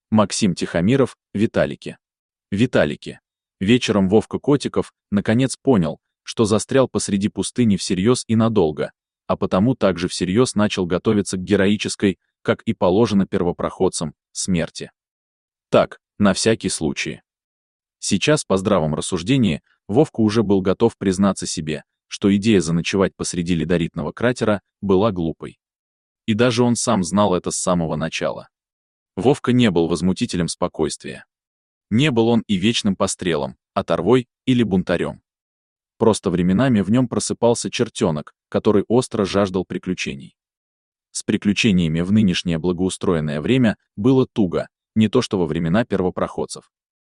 Максим Тихомиров, Виталики. Виталики. Вечером Вовка Котиков наконец понял, что застрял посреди пустыни всерьез и надолго, а потому также всерьез начал готовиться к героической, как и положено первопроходцам, смерти. Так, на всякий случай. Сейчас, по здравом рассуждении, Вовка уже был готов признаться себе, что идея заночевать посреди ледоритного кратера была глупой. И даже он сам знал это с самого начала. Вовка не был возмутителем спокойствия. Не был он и вечным пострелом, оторвой или бунтарем. Просто временами в нем просыпался чертенок, который остро жаждал приключений. С приключениями в нынешнее благоустроенное время было туго, не то что во времена первопроходцев.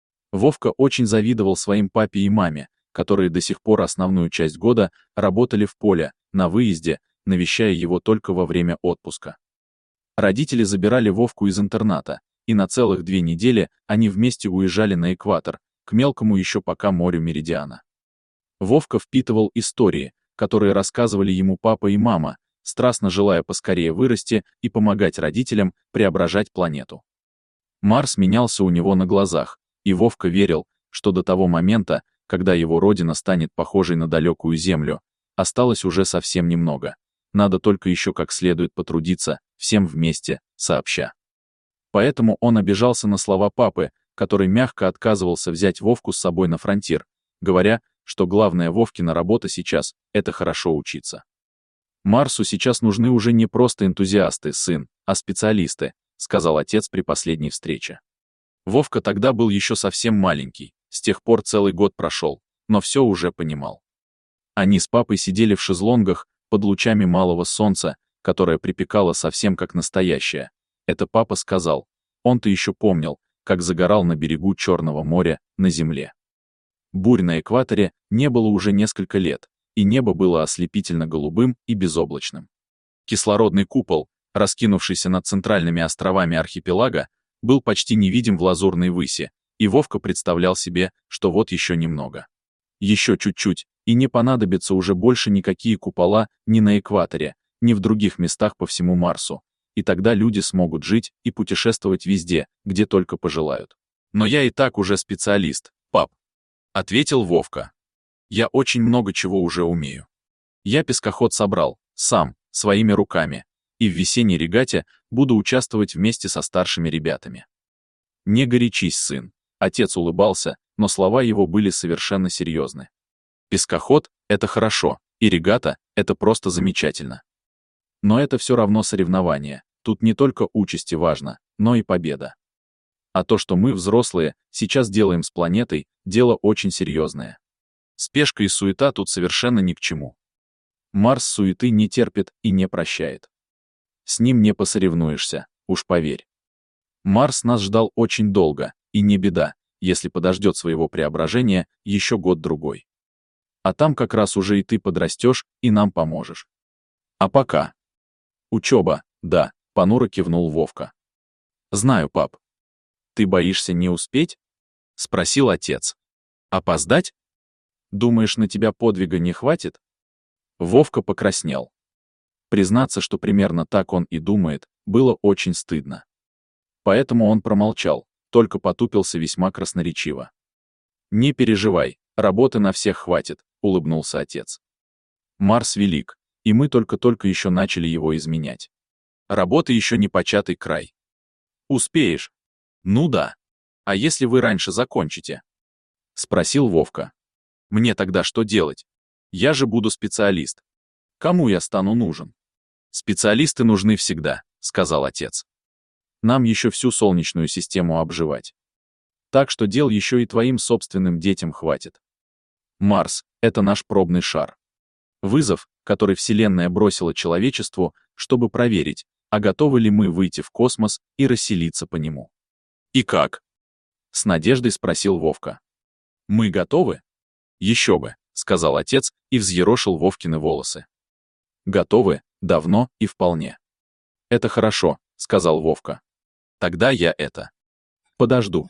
Вовка очень завидовал своим папе и маме, которые до сих пор основную часть года работали в поле, на выезде, навещая его только во время отпуска. Родители забирали Вовку из интерната, и на целых 2 недели они вместе уезжали на экватор, к мелкому еще пока морю Меридиана. Вовка впитывал истории, которые рассказывали ему папа и мама, страстно желая поскорее вырасти и помогать родителям преображать планету. Марс менялся у него на глазах, и Вовка верил, что до того момента, когда его родина станет похожей на далекую Землю, осталось уже совсем немного. Надо только еще как следует потрудиться, всем вместе, сообща. Поэтому он обижался на слова папы, который мягко отказывался взять Вовку с собой на фронтир, говоря, что главная Вовкина работа сейчас — это хорошо учиться. «Марсу сейчас нужны уже не просто энтузиасты, сын, а специалисты», — сказал отец при последней встрече. Вовка тогда был еще совсем маленький, с тех пор целый год прошел, но все уже понимал. Они с папой сидели в шезлонгах под лучами малого солнца, которое припекало совсем как настоящее. Это папа сказал. Он-то еще помнил, как загорал на берегу Черного моря, на земле. Бурь на экваторе не было уже несколько лет, и небо было ослепительно-голубым и безоблачным. Кислородный купол, раскинувшийся над центральными островами архипелага, был почти невидим в лазурной выси, и Вовка представлял себе, что вот еще немного. Еще чуть-чуть, и не понадобится уже больше никакие купола ни на экваторе, ни в других местах по всему Марсу, и тогда люди смогут жить и путешествовать везде, где только пожелают. «Но я и так уже специалист, пап», — ответил Вовка. «Я очень много чего уже умею. Я пескоход собрал, сам, своими руками, и в весенней регате буду участвовать вместе со старшими ребятами». «Не горячись, сын», — отец улыбался, но слова его были совершенно серьезны. «Пескоход — это хорошо, и регата — это просто замечательно. Но это все равно соревнование, тут не только участи важно, но и победа. А то, что мы, взрослые, сейчас делаем с планетой, дело очень серьезное. Спешка и суета тут совершенно ни к чему. Марс суеты не терпит и не прощает. С ним не посоревнуешься, уж поверь. Марс нас ждал очень долго, и не беда, если подождет своего преображения еще год-другой. А там как раз уже и ты подрастешь, и нам поможешь. А пока. Учеба, да, понуро кивнул Вовка. Знаю, пап. Ты боишься не успеть? Спросил отец. Опоздать? Думаешь, на тебя подвига не хватит? Вовка покраснел. Признаться, что примерно так он и думает, было очень стыдно. Поэтому он промолчал, только потупился весьма красноречиво. «Не переживай, работы на всех хватит», — улыбнулся отец. «Марс велик, и мы только-только еще начали его изменять. Работа еще не початый край. Успеешь?» «Ну да. А если вы раньше закончите?» — спросил Вовка. «Мне тогда что делать? Я же буду специалист. Кому я стану нужен?» «Специалисты нужны всегда», — сказал отец. «Нам еще всю Солнечную систему обживать. Так что дел еще и твоим собственным детям хватит. Марс — это наш пробный шар. Вызов, который Вселенная бросила человечеству, чтобы проверить, а готовы ли мы выйти в космос и расселиться по нему». «И как?» — с надеждой спросил Вовка. «Мы готовы?» «Еще бы», — сказал отец и взъерошил Вовкины волосы. «Готовы, давно и вполне». «Это хорошо», — сказал Вовка. «Тогда я это подожду.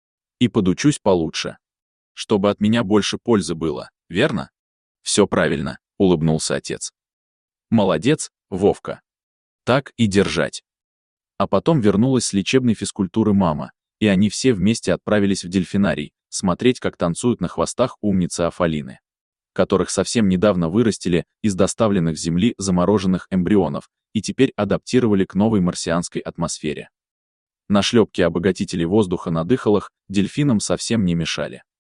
И подучусь получше. Чтобы от меня больше пользы было, верно?» «Все правильно», — улыбнулся отец. «Молодец, Вовка. Так и держать. А потом вернулась с лечебной физкультуры мама, и они все вместе отправились в дельфинарий, смотреть, как танцуют на хвостах умницы Афалины, которых совсем недавно вырастили из доставленных с Земли замороженных эмбрионов и теперь адаптировали к новой марсианской атмосфере. Нашлепки обогатителей воздуха на дыхалах дельфинам совсем не мешали.